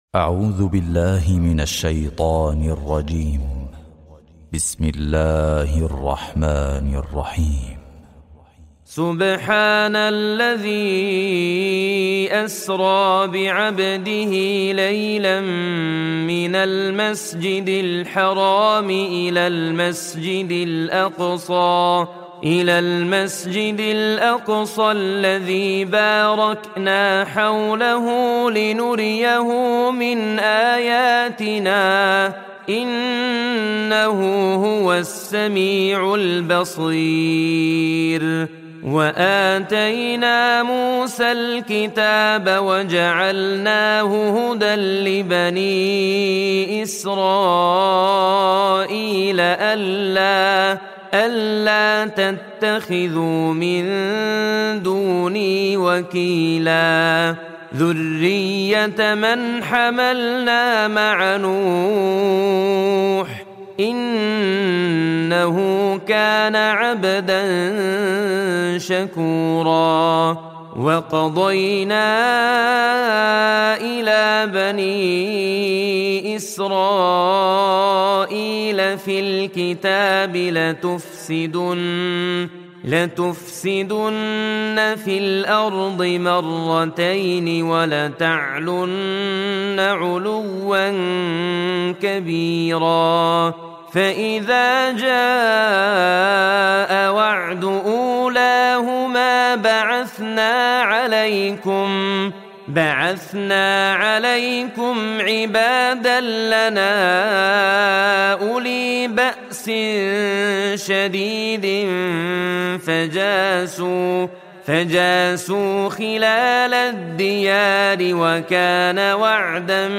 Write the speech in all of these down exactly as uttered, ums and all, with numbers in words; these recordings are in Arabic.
أعوذ بالله من الشيطان الرجيم. بسم الله الرحمن الرحيم. سبحان الذي أسرى بعبده ليلا من المسجد الحرام إلى المسجد الأقصى إلى المسجد الأقصى الذي باركنا حوله لنريه من آياتنا إنه هو السميع البصير. وآتينا موسى الكتاب وجعلناه هدى لبني إسرائيل ألا ألا تتخذوا من دوني وكيلا ذرية من حملنا مع نوح إنه كان عبدا شكورا. وقضينا إلى بني إسرائيل في الكتاب لتفسدن لتفسدن في الأرض مرتين ولتعلن علوا كبيرا. فإذا جاء وعد أولاهما بعثنا عليكم بعثنا عليكم عبادا لنا أولي بأس شديد فجاسوا فجاسوا خلال الديار وكان وعدا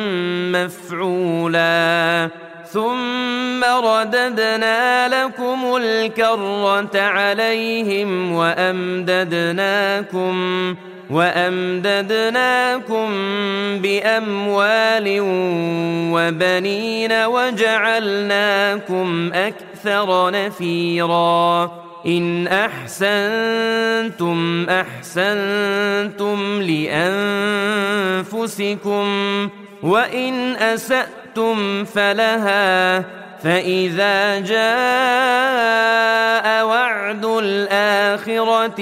مفعولا. ثم رددنا لكم الكرة عليهم وأمددناكم وأمددناكم بأموال وبنين وجعلناكم أكثر نفيرا. إن أحسنتم أحسنتم لأنفسكم وإن أسأتم فلها. فإذا جاء وعد الآخرة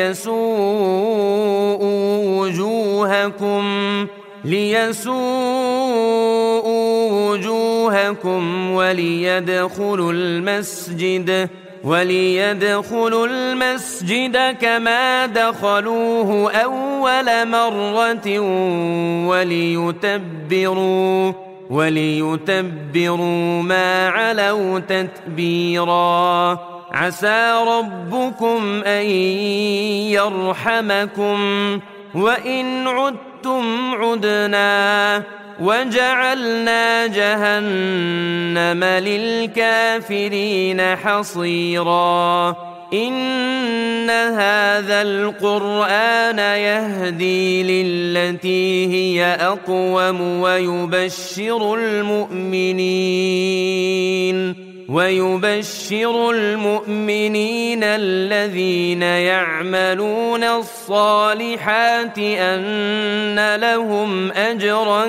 ليسوءوا وجوهكم ليسوءوا وجوهكم وليدخلوا المسجد وليدخلوا المسجد كما دخلوه أول مرة وليتبروا وليتبروا ما علوا تتبيرا. عسى ربكم أن يرحمكم وإن عدتم عدنا وجعلنا جهنم للكافرين حصيرا. إن هذا القرآن يهدي للتي هي أقوم ويبشر المؤمنين ويبشر المؤمنين الذين يعملون الصالحات أن لهم أجرا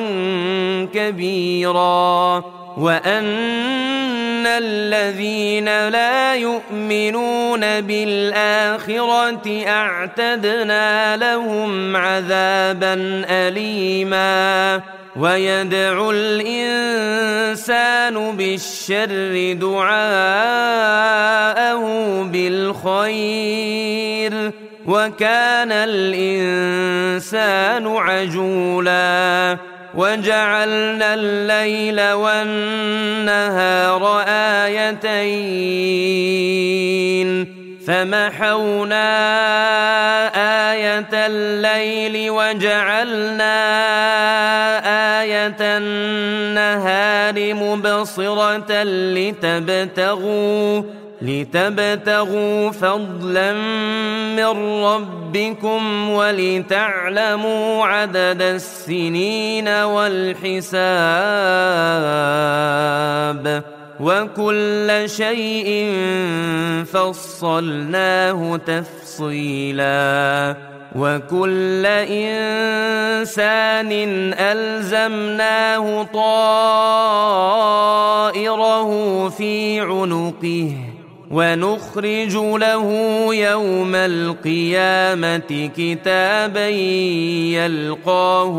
كبيرا. وأن الذين لا يؤمنون بالآخرة أعتدنا لهم عذابا أليما. ويدعو الإنسان بالشر دعاءه بالخير وكان الإنسان عجولا. وجعلنا الليل والنهار آيتين فمحونا آية الليل وجعلنا آية النهار مبصرة لتبتغوا لتبتغوا فضلا من ربكم ولتعلموا عدد السنين والحساب وكل شيء فصلناه تفصيلا. وكل إنسان ألزمناه طائره في عنقه ونخرج له يوم القيامة كتابا يلقاه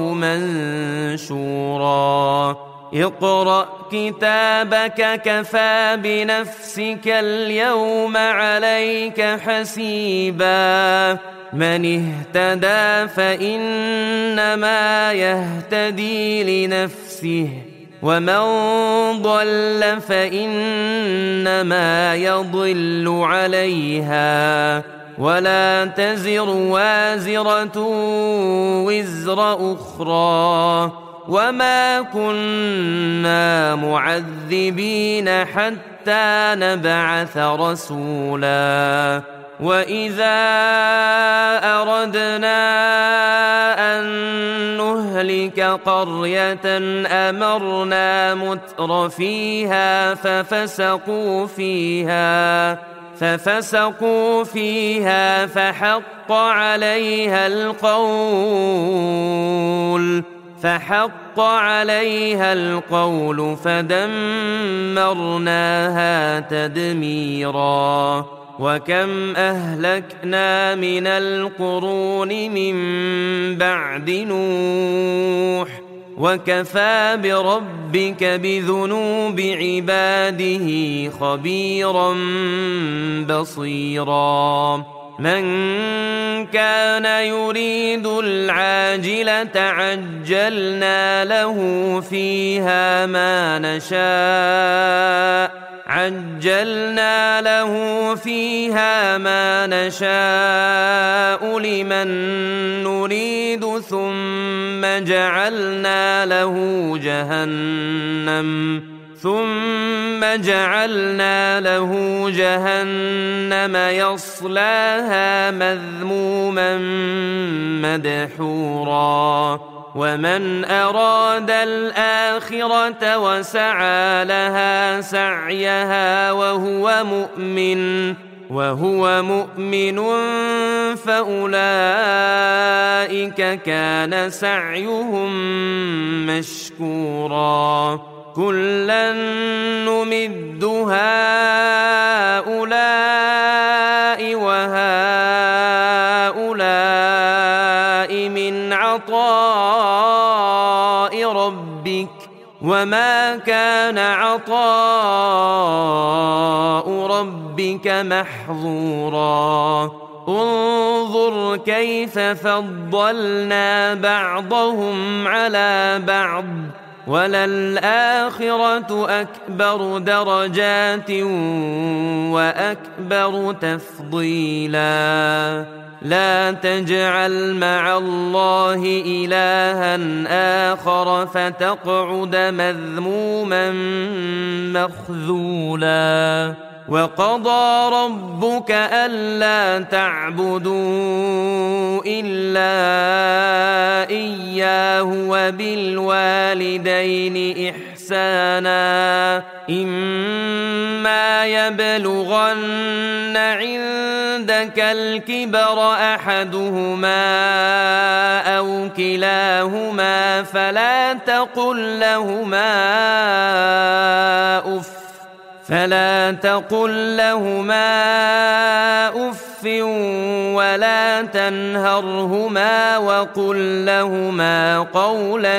منشورا اقرأ كتابك كفى بنفسك اليوم عليك حسيبا من اهتدى فإنما يهتدي لنفسه ومن ضل فإنما يضل عليها ولا تزر وازرة وزر أخرى وما كنا معذبين حتى نبعث رسولا وإذا أردنا أن نهلك قرية أمرنا متر فيها ففسقوا فيها ففسقوا فيها فحق عليها القول فحق عليها القول فدمرناها تدميرا وكم أهلكنا من القرون من بعد نوح وكفى بربك بذنوب عباده خبيرا بصيرا من كان يريد العاجلة عجلنا له فيها ما نشاء عجلنا له فيها ما نشاء لمن نريد ثم جعلنا له جهنم ثم جعلنا له جهنم يصلاها مذموما مدحورا ومن أراد الآخرة وسعى لها سعيها وهو مؤمن وهو مؤمن فأولئك كان سعيهم مشكورا كلا نمد هؤلاء وهؤلاء من عطاء ربك وما كان عطاء ربك محظورا انظر كيف فضلنا بعضهم على بعض وللآخرة أكبر درجات وأكبر تفضيلا لا تجعل مع الله إلها آخر فتقعد مذموما مخذولا وقضى ربك ألا تعبدوا إلا إياه وبالوالدين إحسانا إما يبلغن عندك الكبر أحدهما أو كلاهما فلا تقل لهما أف فلا تقل لهما أف ولا تنهرهما وقل لهما قولا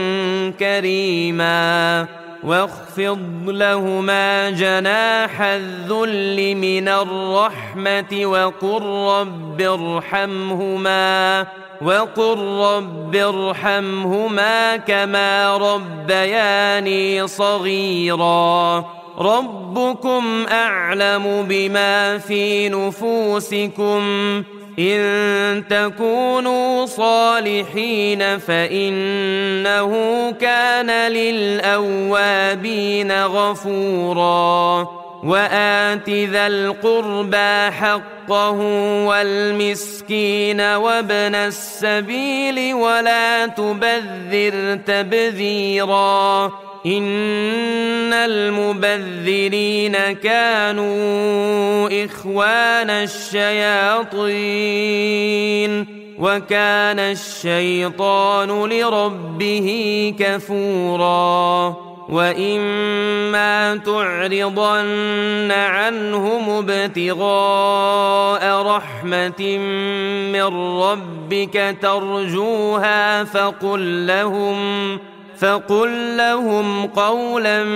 كريما واخفض لهما جناح الذل من الرحمة وقل رب ارحمهما وقل رب ارحمهما كما ربياني صغيرا ربكم أعلم بما في نفوسكم إن تكونوا صالحين فإنه كان للأوابين غفورا وآت ذا القربى حقه والمسكين وابن السبيل ولا تبذر تبذيرا إن المبذرين كانوا إخوان الشياطين وكان الشيطان لربه كفورا وإما تعرضن عنهم ابتغاء رحمة من ربك ترجوها فقل لهم فقل لهم قولا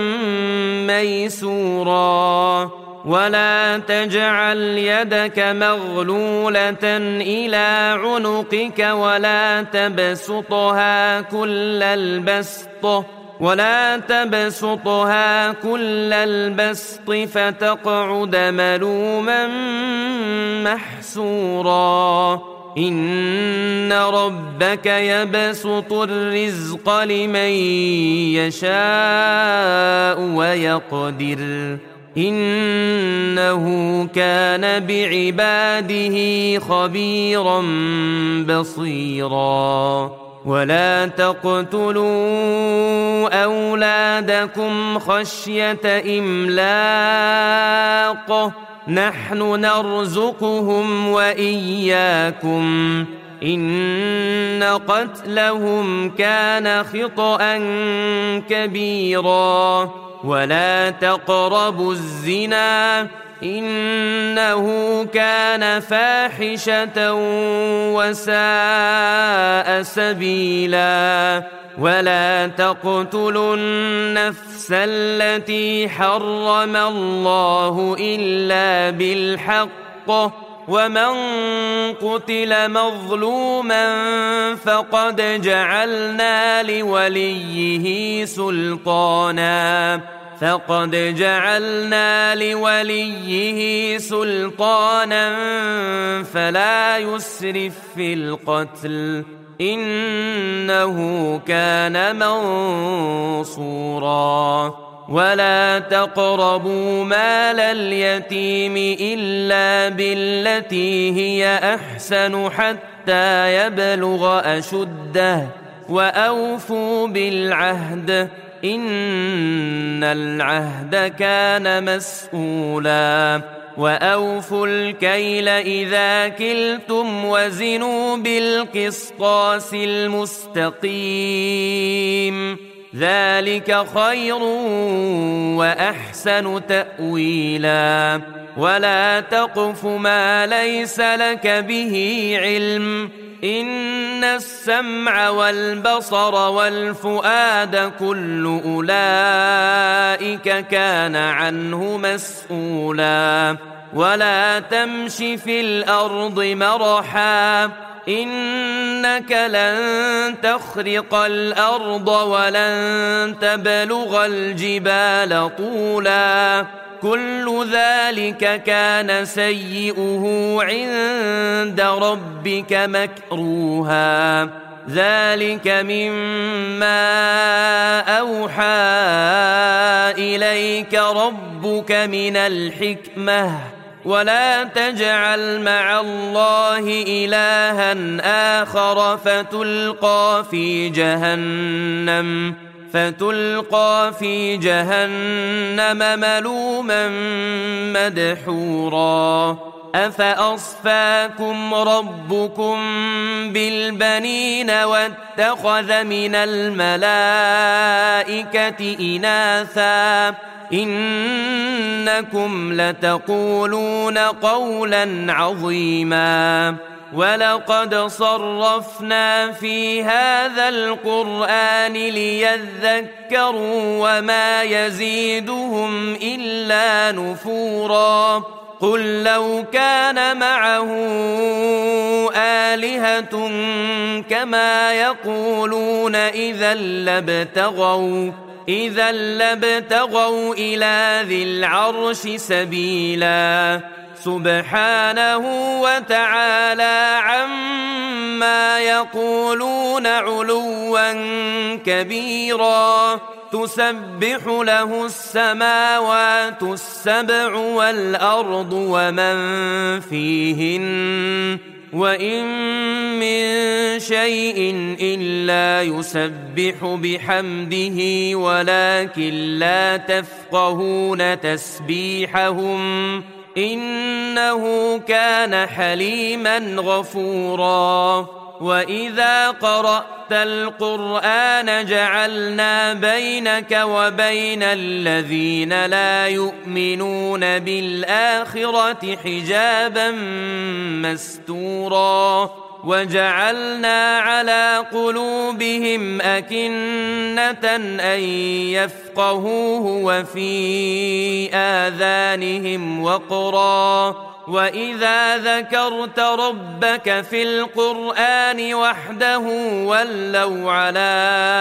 ميسورا ولا تجعل يدك مغلولة إلى عنقك ولا تبسطها كل البسط ولا تبسطها كل البسط فتقعد ملوما محسورا إن ربك يبسط الرزق لمن يشاء ويقدر إنه كان بعباده خبيرا بصيرا ولا تقتلوا أولادكم خشية إملاق نحن نرزقهم وإياكم إن قتلهم كان خطأ كبيرا ولا تقربوا الزنا إنه كان فاحشة وساء سبيلا ولا تقتلوا النفس التي حرم الله إلا بالحق ومن قتل مظلوما فقد جعلنا لوليه سلطانا فقد جعلنا لوليه سلطانا فلا يسرف في القتل إنه كان منصورا ولا تقربوا مال اليتيم إلا بالتي هي أحسن حتى يبلغ أشده وأوفوا بالعهد إن العهد كان مسؤولا وأوفوا الكيل إذا كلتم وزنوا بالقسطاس المستقيم ذلك خير وأحسن تأويلا ولا تقف ما ليس لك به علم إن السمع والبصر والفؤاد كل أولئك كان عنه مسؤولا ولا تمش في الأرض مرحا إنك لن تخرق الأرض ولن تبلغ الجبال طولا كل ذلك كان سيئه عند ربك مكروها ذلك مما أوحى إليك ربك من الحكمة ولا تجعل مع الله إلها آخر فتلقى في جهنم فتلقى في جهنم ملوما مدحورا أفأصفاكم ربكم بالبنين واتخذ من الملائكة إناثا إنكم لتقولون قولا عظيما ولقد صرفنا في هذا القرآن ليذكروا وما يزيدهم إلا نفورا قل لو كان معه آلهة كما يقولون إذا لابتغوا إذا لابتغوا إلى ذي العرش سبيلا سبحانه وتعالى عما يقولون علوا كبيرا تسبح له السماوات السبع والأرض ومن فيهن وإن من شيء إلا يسبح بحمده ولكن لا تفقهون تسبيحهم إنه كان حليما غفورا وإذا قرأت القرآن جعلنا بينك وبين الذين لا يؤمنون بالآخرة حجابا مستورا وجعلنا على قلوبهم أكنة أن يفقهوه وفي آذانهم وقرا وإذا ذكرت ربك في القرآن وحده ولوا على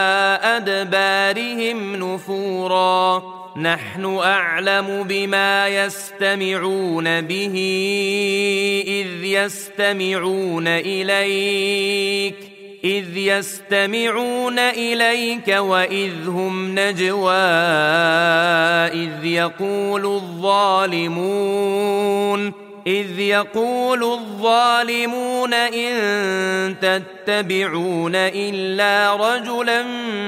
أدبارهم نفورا نحن أعلم بما يستمعون به إذ يستمعون إليك إذ يستمعون إليك وإذ هم نجوى إذ يقول الظالمون إذ يقول الظالمون إن تتبعون إلا رجلا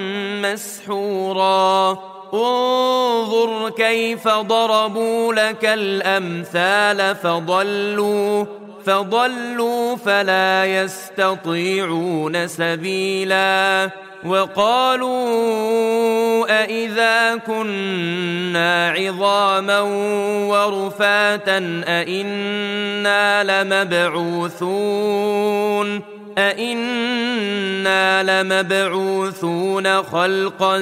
مسحورا انظر كيف ضربوا لك الأمثال فضلوا فضلوا فلا يستطيعون سبيلا وقالوا أإذا كنا عظاما ورفاتا أإنا لمبعوثون أإنا لمبعوثون خلقا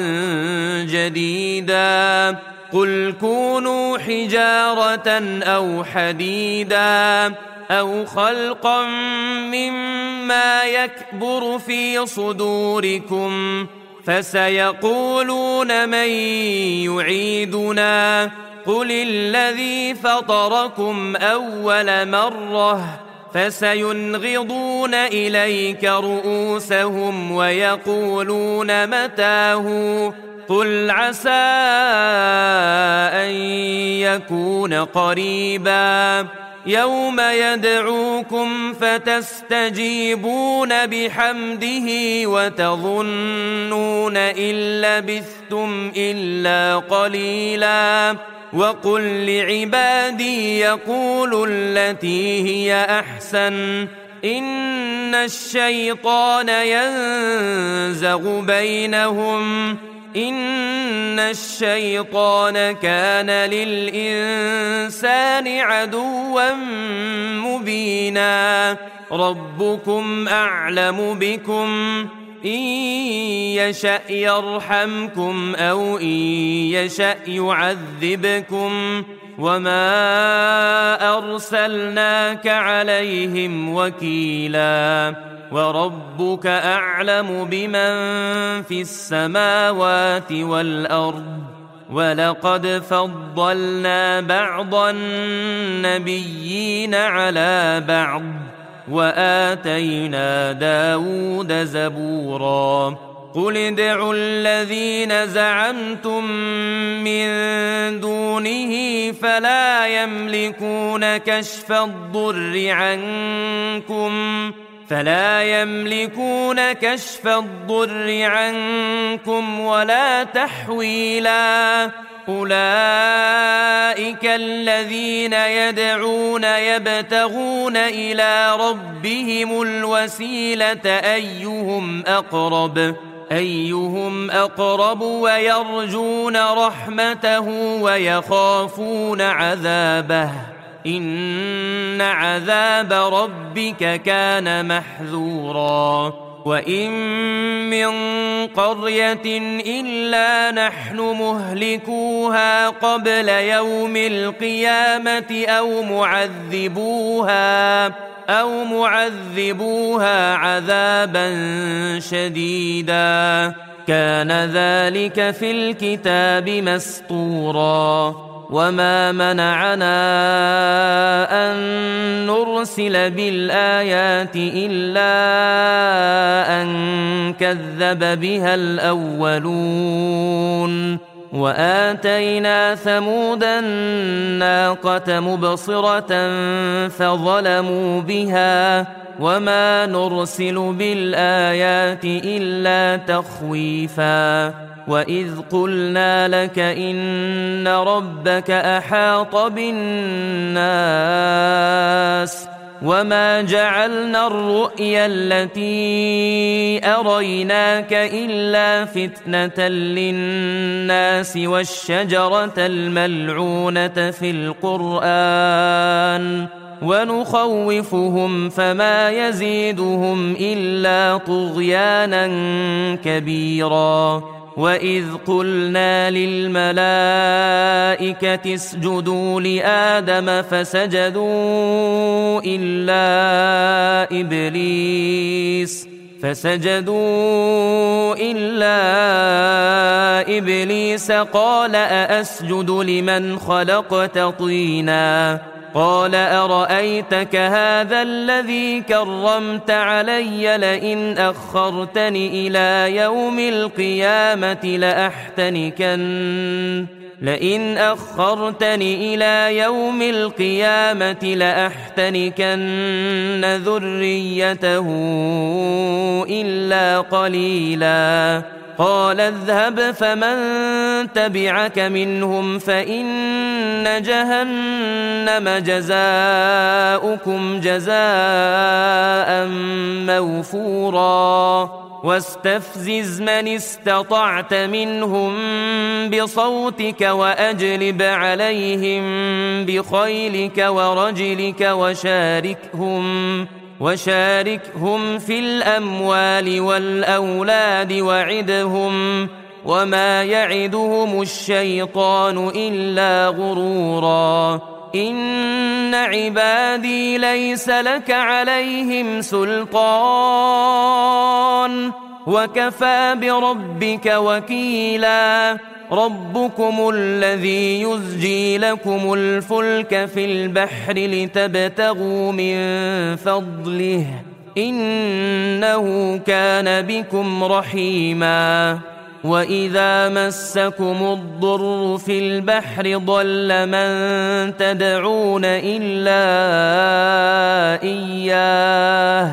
جديدا قل كونوا حجارة أو حديدا أو خلقا مما يكبر في صدوركم فسيقولون من يعيدنا قل الذي فطركم أول مرة فسينغضون إليك رؤوسهم ويقولون متاه قل عسى أن يكون قريبا يوم يدعوكم فتستجيبون بحمده وتظنون إن لبثتم إلا قليلا وقل لعبادي يقولوا التي هي أحسن إن الشيطان ينزغ بينهم إن الشيطان كان للإنسان عدوا مبينا ربكم أعلم بكم إن يشأ يرحمكم أو إن يشأ يعذبكم وما أرسلناك عليهم وكيلا وربك أعلم بمن في السماوات والأرض ولقد فضلنا بعض النبيين على بعض وآتينا داود زبورا قل ادعوا الذين زعمتم من دونه فلا يملكون كشف الضر عنكم فلا يملكون كشف الضر عنكم ولا تحويلا أولئك الذين يدعون يبتغون إلى ربهم الوسيلة أيهم أقرب أيهم أقرب ويرجون رحمته ويخافون عذابه إن عذاب ربك كان محذورا وإن من قرية إلا نحن مهلكوها قبل يوم القيامة أو معذبوها أو معذبوها عذابا شديدا كان ذلك في الكتاب مسطورا وما منعنا أن نرسل بالآيات إلا أن كذب بها الأولون وآتينا ثمود الناقة مبصرة فظلموا بها وما نرسل بالآيات إلا تخويفا وإذ قلنا لك إن ربك أحاط بالناس وما جعلنا الرؤيا التي أريناك إلا فتنة للناس والشجرة الملعونة في القرآن ونخوفهم فما يزيدهم إلا طغيانا كبيرا وإذ قلنا للملائكة اسجدوا لآدم فسجدوا إلا إبليس فسجدوا إلا إبليس قال أأسجد لمن خلقت طينا قال أرأيتك هذا الذي كرمت علي لئن أخرتني إلى يوم القيامة لأحتنكن لئن أخرتني إلى يوم القيامة لأحتنكن ذريته إلا قليلا قال اذهب فمن تبعك منهم فإن جهنم جزاؤكم جزاء موفورا واستفزز من استطعت منهم بصوتك وأجلب عليهم بخيلك ورجلك وشاركهم وشاركهم في الأموال والأولاد وعدهم وما يعدهم الشيطان إلا غرورا إن عبادي ليس لك عليهم سلطان وكفى بربك وكيلا ربكم الذي يزجي لكم الفلك في البحر لتبتغوا من فضله إنه كان بكم رحيما وإذا مسكم الضر في البحر ضل من تدعون إلا إياه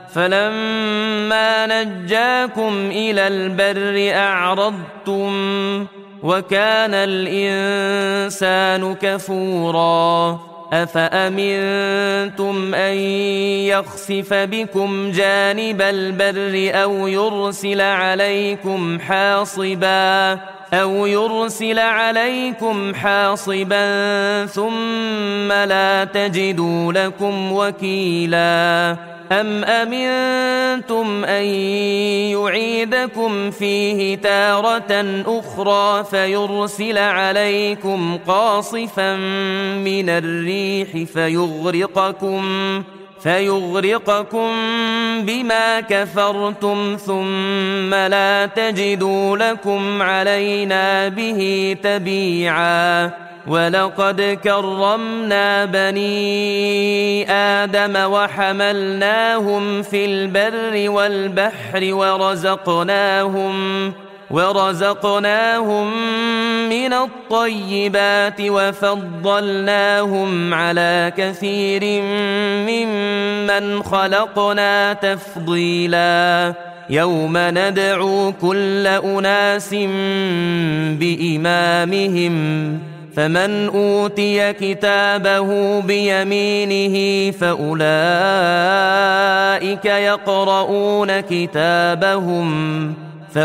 فلما نجاكم إلى البر أعرضتم وكان الإنسان كفورا أفأمنتم أن يخسف بكم جانب البر أو يرسل عليكم حاصبا أو يرسل عليكم حاصبا ثم لا تجدوا لكم وكيلا أم أمنتم أن يعيدكم فيه تارة أخرى فيرسل عليكم قاصفا من الريح فيغرقكم فيغرقكم بما كفرتم ثم لا تجدوا لكم علينا به تبيعا ولقد كرمنا بني آدم وحملناهم في البر والبحر ورزقناهم ورزقناهم من الطيبات وفضلناهم على كثير ممن خلقنا تفضيلا يوم ندعو كل أناس بإمامهم فمن أوتي كتابه بيمينه فأولئك يقرؤون كتابهم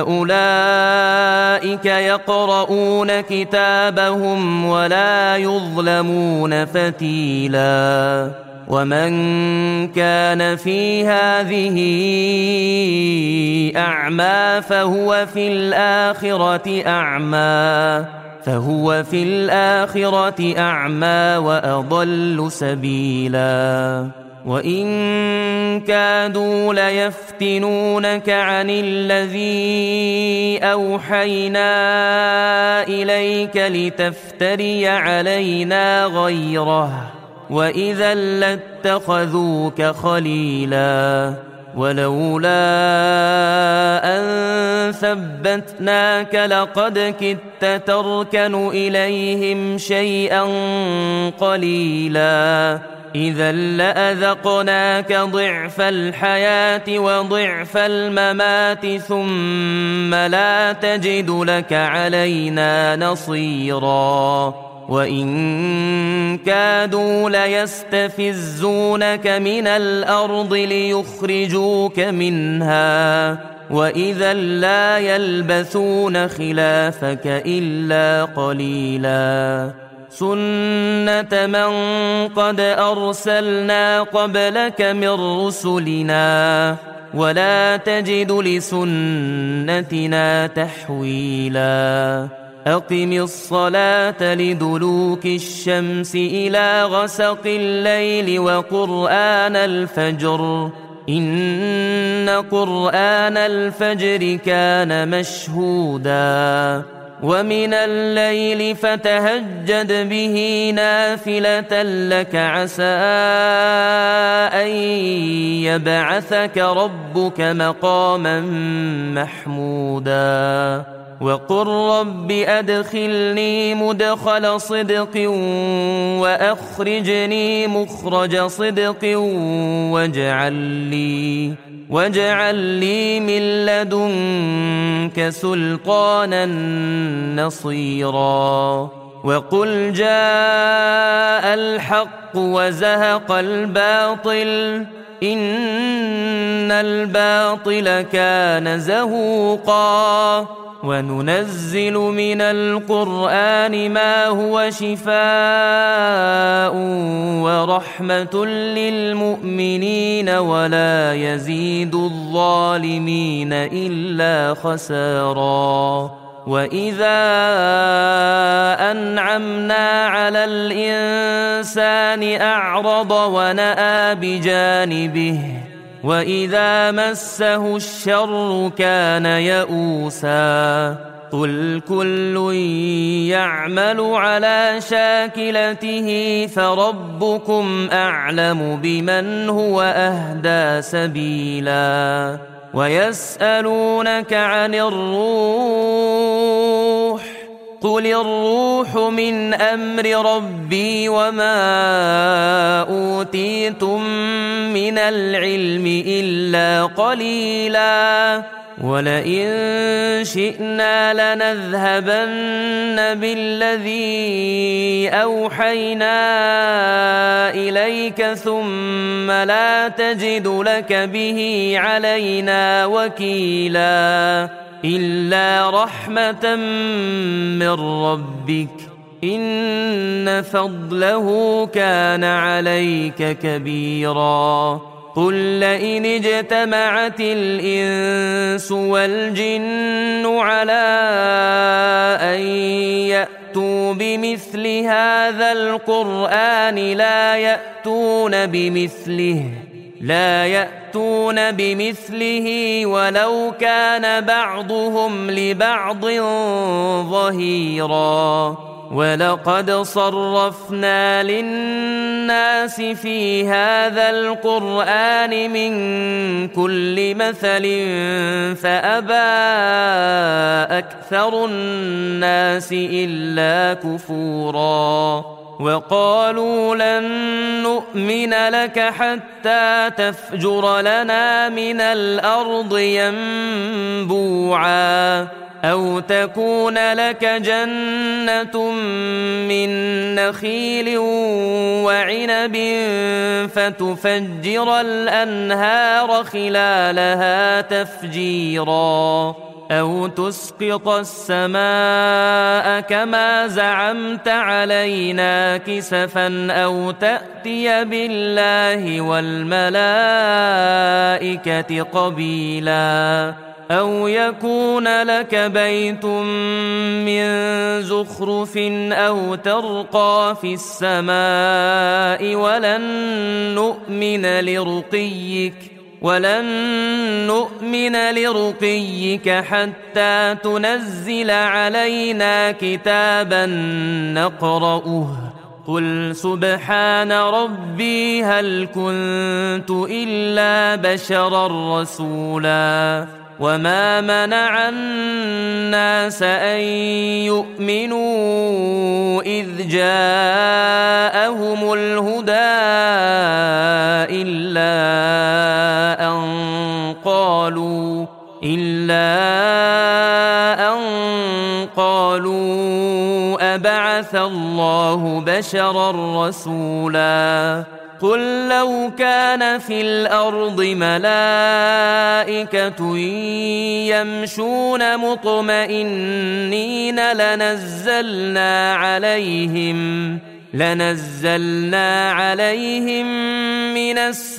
فأولئك يقرؤون كتابهم ولا يظلمون فتيلا ومن كان في هذه أعمى فهو في الآخرة أعمى فهو في الآخرة أعمى وأضل سبيلا وإن كادوا ليفتنونك عن الذي أوحينا إليك لتفتري علينا غيره وإذا لاتخذوك خليلا ولولا أن ثبتناك لقد كدت تركن إليهم شيئا قليلا إذا لأذقناك ضعف الحياة وضعف الممات ثم لا تجد لك علينا نصيرا وإن كادوا ليستفزونك من الأرض ليخرجوك منها وإذا لا يلبثون خلافك إلا قليلا سنة من قد أرسلنا قبلك من رسلنا ولا تجد لسنتنا تحويلا أقم الصلاة لدلوك الشمس إلى غسق الليل وقرآن الفجر إن قرآن الفجر كان مشهودا ومن الليل فتهجد به نافلة لك عسى أن يبعثك ربك مقاما محمودا وقل رب أدخلني مدخل صدق وأخرجني مخرج صدق واجعل لي واجعل لي من لدنك سلطانا نصيرا وقل جاء الحق وزهق الباطل إن الباطل كان زهوقا وننزل من القرآن ما هو شفاء ورحمة للمؤمنين ولا يزيد الظالمين إلا خسارا وإذا أنعمنا على الإنسان أعرض ونأى بجانبه وإذا مسه الشر كان يئوسا قل كل يعمل على شاكلته فربكم أعلم بمن هو أهدى سبيلا ويسألونك عن الروح قل الروح من أمر ربي وما أوتيتم من العلم إلا قليلا ولئن شئنا لنذهبن بالذي أوحينا إليك ثم لا تجد لك به علينا وكيلا إلا رحمة من ربك إن فضله كان عليك كبيرا قل لئن اجتمعت الإنس والجن على أن يأتوا بمثل هذا القرآن لا يأتون بمثله لا يأتون بمثله ولو كان بعضهم لبعض ظهيرا ولقد صرفنا للناس في هذا القرآن من كل مثل فأبى أكثر الناس إلا كفورا وقالوا لن نؤمن لك حتى تفجر لنا من الأرض ينبوعا أو تكون لك جنة من نخيل وعنب فتفجر الأنهار خلالها تفجيرا أو تسقط السماء كما زعمت علينا كسفا أو تأتي بالله والملائكة قبيلا أو يكون لك بيت من زخرف أو ترقى في السماء ولن نؤمن لرقيك ولن نؤمن لرقيك حتى تنزل علينا كتابا نقرأه قل سبحان ربي هل كنت إلا بشرا رسولا وما منع الناس أن يؤمنوا إذ جاءهم الهدى قالوا أبعث الله بشرا رسولا قل لو كان في الأرض ملائكة يمشون مطمئنين لنزلنا عليهم لنزلنا عليهم من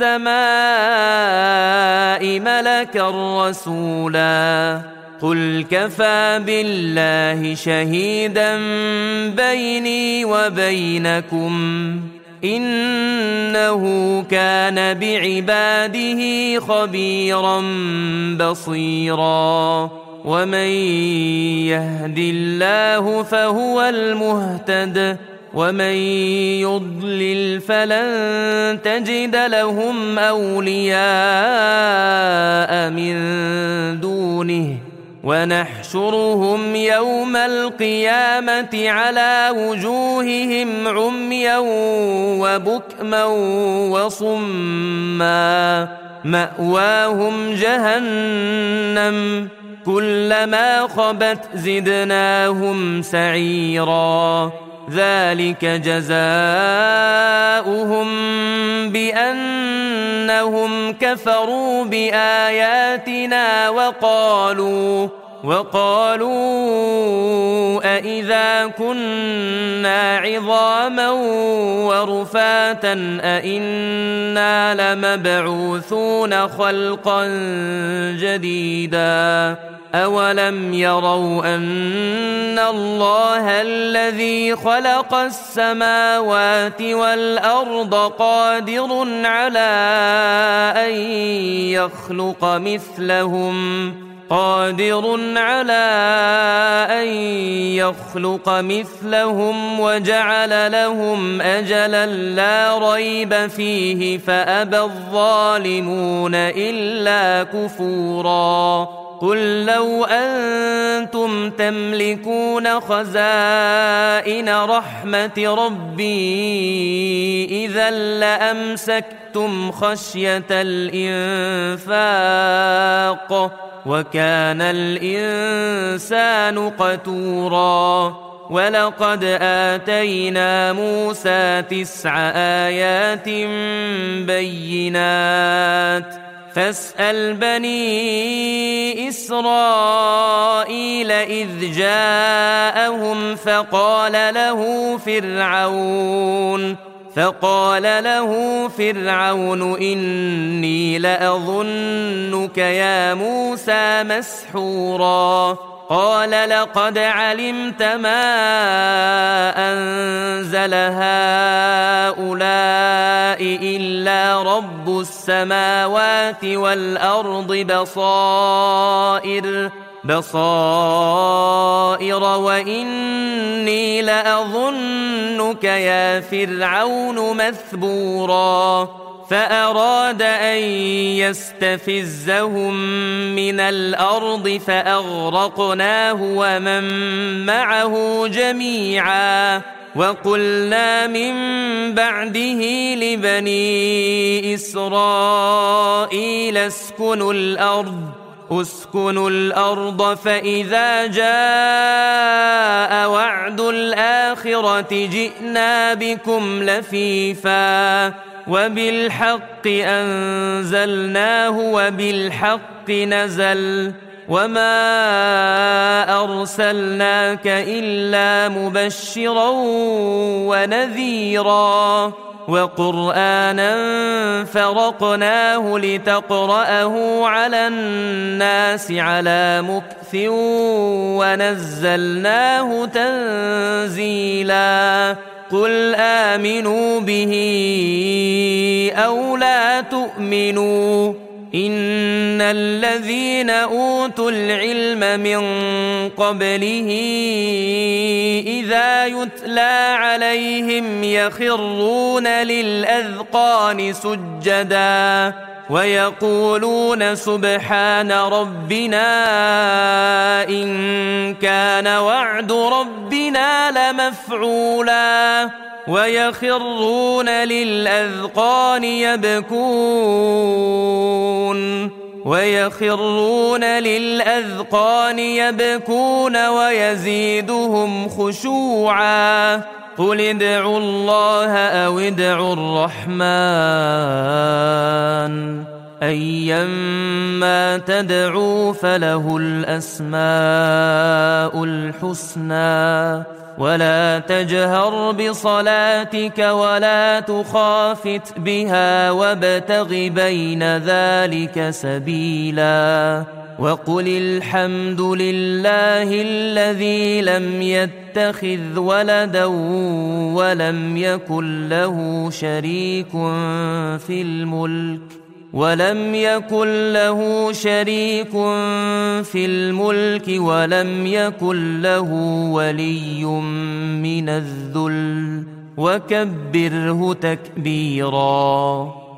السماء ملكا رسولا قل كفى بالله شهيدا بيني وبينكم إنه كان بعباده خبيرا بصيرا ومن يهد الله فهو المهتد ومن يضلل فلن تجد لهم أولياء من دونه ونحشرهم يوم القيامة على وجوههم عميا وبكما وصما مأواهم جهنم كلما خبت زدناهم سعيرا ذلك جزاؤهم بأنهم كفروا بآياتنا وقالوا وقالوا أإذا كنا عظاما ورفاتا أإنا لمبعوثون خلقا جديدا أولم يروا أن الله الذي خلق السماوات والأرض قادر على أن يخلق مثلهم قادر على أن يخلق مثلهم وجعل لهم أجلا لا ريب فيه فأبى الظالمون إلا كفورا قل لو أنتم تملكون خزائن رحمة ربي إذا لأمسكتم خشية الإنفاق وكان الإنسان قتورا ولقد آتينا موسى تسع آيات بينات فاسأل بني إسرائيل إذ جاءهم فقال له فرعون فقال له فرعون إني لأظنك يا موسى مسحورا قال لقد علمت ما أنزل هؤلاء إلا رب السماوات والأرض بصائر بصائر وإني لأظنك يا فرعون مثبورا فأراد أن يستفزهم من الأرض فأغرقناه ومن معه جميعا وقلنا من بعده لبني إسرائيل اسكنوا الأرض اسكنوا الأرض فإذا جاء وعد الآخرة جئنا بكم لفيفا وبالحق أنزلناه وبالحق نزل وما أرسلناك إلا مبشرا ونذيرا وقرآنا فرقناه لتقرأه على الناس على مكث ونزلناه تنزيلا قل آمنوا به أو لا تؤمنوا إن الذين أوتوا العلم من قبله إذا يتلى عليهم يخرون للأذقان سجدا ويقولون سبحان ربنا إن كان وعد ربنا لمفعولا ويخرون للأذقان يبكون ويخرون للأذقان يبكون ويزيدهم خشوعا قل ادعوا الله أو ادعوا الرحمن أيما تدعوا فله الأسماء الحسنى ولا تجهر بصلاتك ولا تخافت بها وابتغ بين ذلك سبيلا وقل الحمد لله الذي لم يتخذ ولدا ولم يكن له شريك في الملك ولم يكن له شريك في الملك ولم يكن له ولي من الذل وكبره تكبيرا.